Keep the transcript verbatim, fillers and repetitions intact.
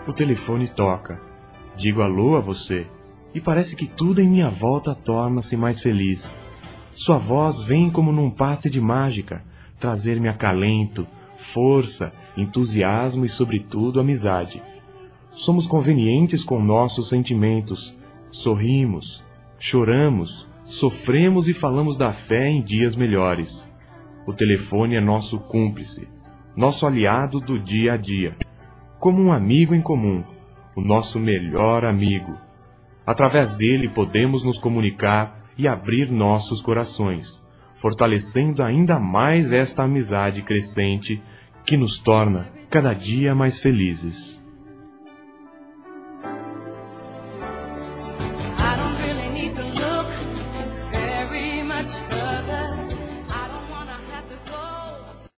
O telefone toca. Digo alô a você, e parece que tudo em minha volta torna-se mais feliz. Sua voz vem como num passe de mágica, trazer-me acalento, força, entusiasmo e, sobretudo, amizade. Somos convenientes com nossos sentimentos, sorrimos, choramos, sofremos e falamos da fé em dias melhores. O telefone é nosso cúmplice, nosso aliado do dia a dia, como um amigo em comum, o nosso melhor amigo. Através dele podemos nos comunicar e abrir nossos corações, fortalecendo ainda mais esta amizade crescente que nos torna cada dia mais felizes.